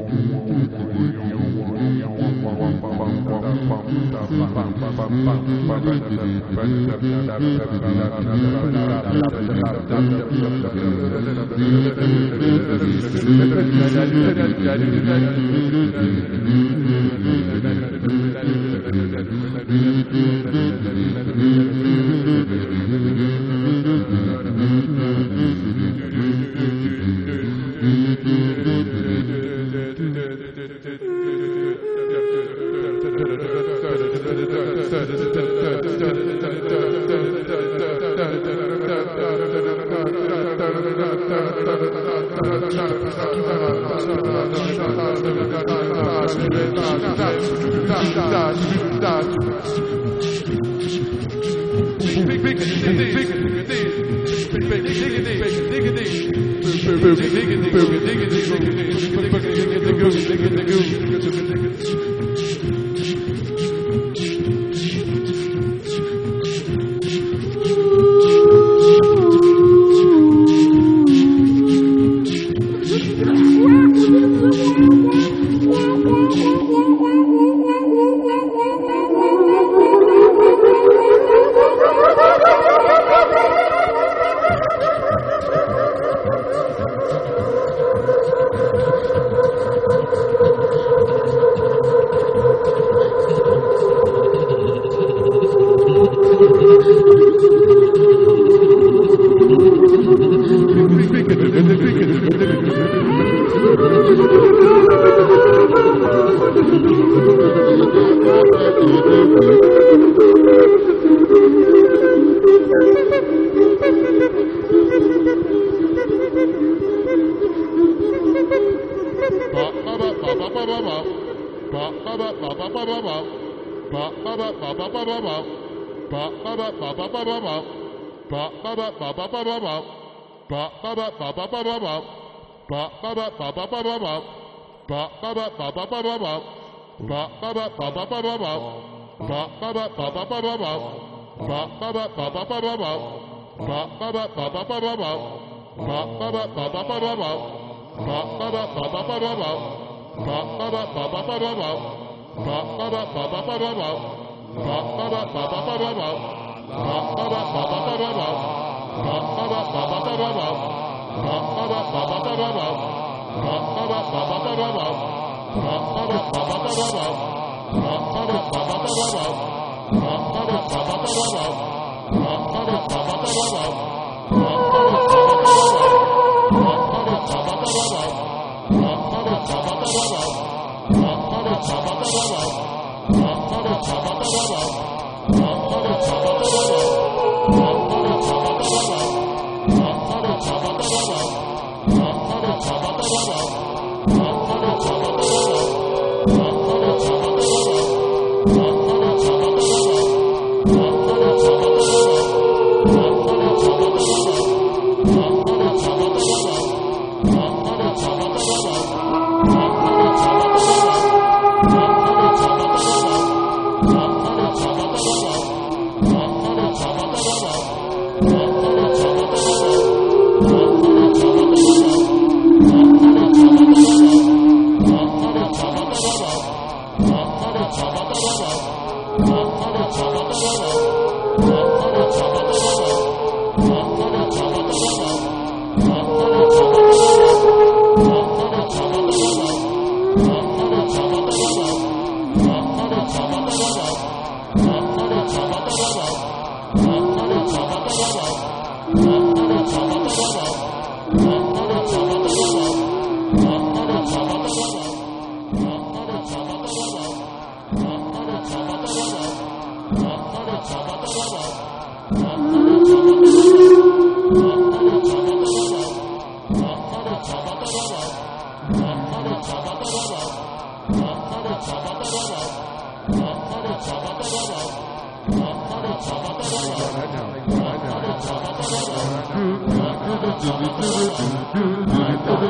do do do do do do do do do do do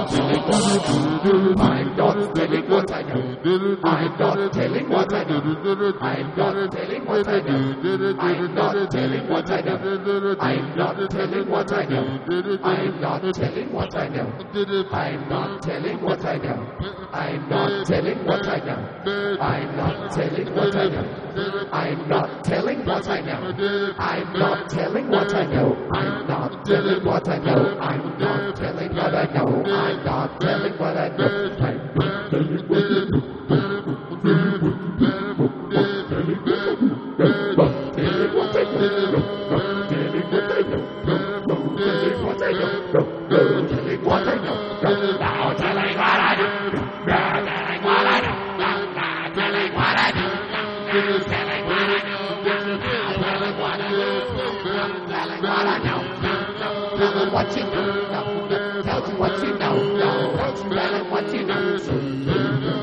I'm not telling what I know. I'm not telling what I know. I'm not telling what I know. I'm not telling what I know. I'm not telling what I know. I'm not telling what I know. I'm not telling what I know. I'm not telling what I know. I'm not telling what I know. I'm not telling what I know. I'm not telling what I know. I'm not telling what I know. I'm not telling what I know. I'm not telling what I know. I'm not telling what I know. What you know, tell me what you know, tell me what you know.